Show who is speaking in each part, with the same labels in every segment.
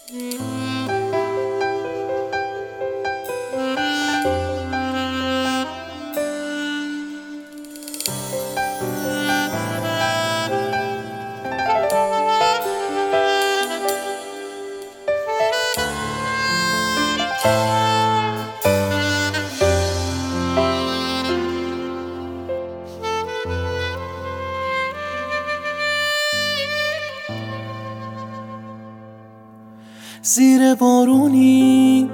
Speaker 1: زیر بارونی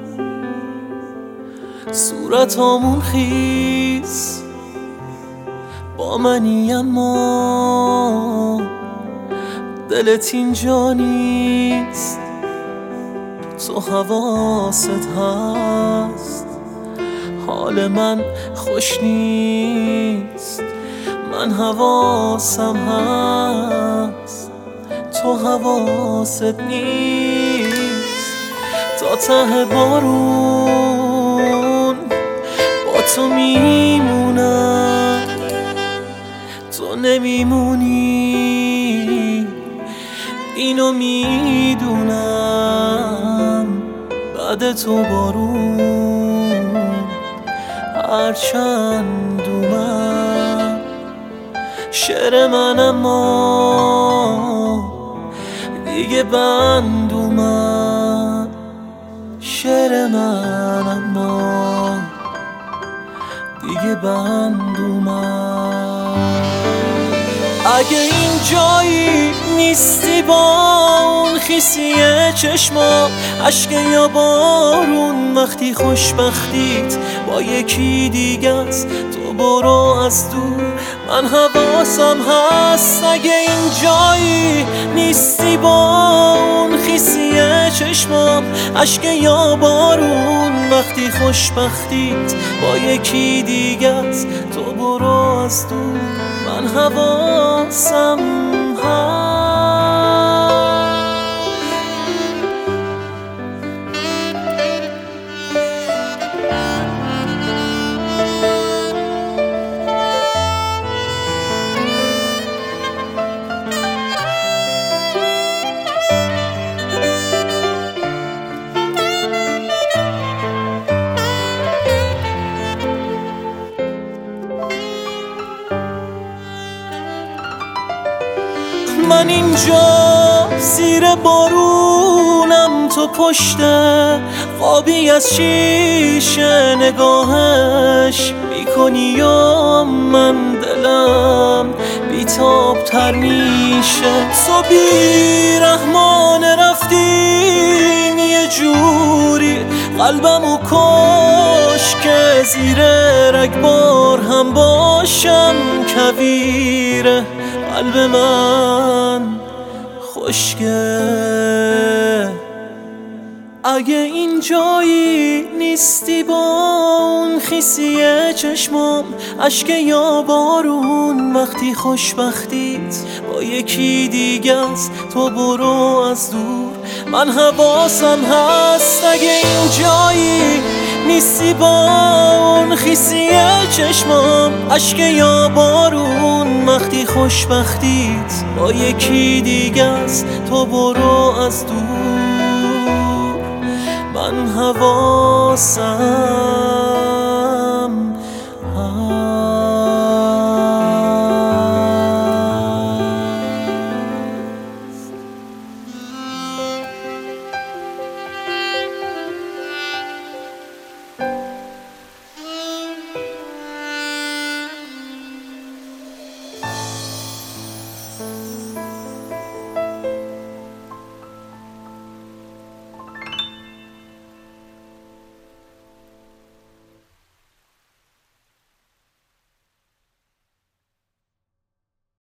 Speaker 1: صورتامون خیس با منی، اما دلت اینجا نیست. تو حواست هست حال من خوش نیست، من حواسم هست تو حواست نیست. تا ته بارون با تو میمونم، تو نمیمونی اینو میدونم. بعد تو بارون هرچند اومد شعر من، اما دیگه بند اومد شعر من، اما دیگه بند اومد. اگه این جایی نیستی با اون خیسی چشما، اشک یا بارون، وقتی خوشبختیت با یکی دیگه است، تو برو از دور، من حواسم هست. اگه این جایی نیستی با اون خیسی چشمام، اشک یا بارون، وقتی خوشبختیت با یکی دیگه است، تو برو از دور، من حواسم هست. من اینجا زیر بارونم، تو پشت خوابی از شیشه نگاهش میکنی، یا من دلم بیتاب تر میشه. تو بیرحمان رفتین یه جوری قلبمو کش که زیر رگبار هم باشم کویره. قلب من خشکه. اگه این جایی نیستی با اون خیسی چشمام، اشک یا بارون، وقتی خوشبختیت با یکی دیگه است، تو برو از دور، من حواسم هست. اگه این جایی نیستی با اون خیسی چشمام، اشک یا بارون، وقتی خوشبختیت با یکی دیگه است، تو برو از دور، من حواسم هست.